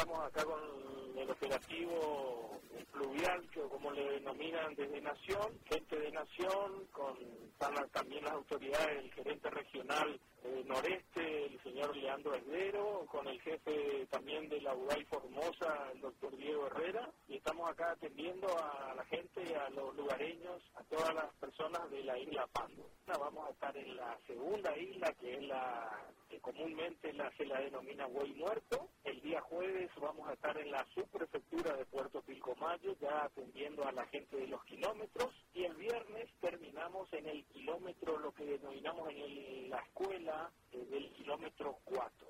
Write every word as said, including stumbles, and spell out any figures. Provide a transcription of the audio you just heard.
estamos acá con el operativo fluvial, que como le denominan desde Nación, gente de Nación, con están también las autoridades, el gerente regional eh, noreste, el señor Leandro Esdero, con el jefe también de la U D A I Formosa, el doctor Diego Herrera, y estamos acá atendiendo a la gente, a los lugareños, a todas las personas de la isla Pando. Vamos a estar en la segunda isla, que es la que comúnmente la, se la denomina Buey Muerto. El día jueves vamos a estar en la subprefectura de Puerto Pilcomayo, ya atendiendo a la gente de los kilómetros, y el viernes terminamos en el kilómetro, lo que denominamos en el, la escuela eh, del kilómetro cuatro.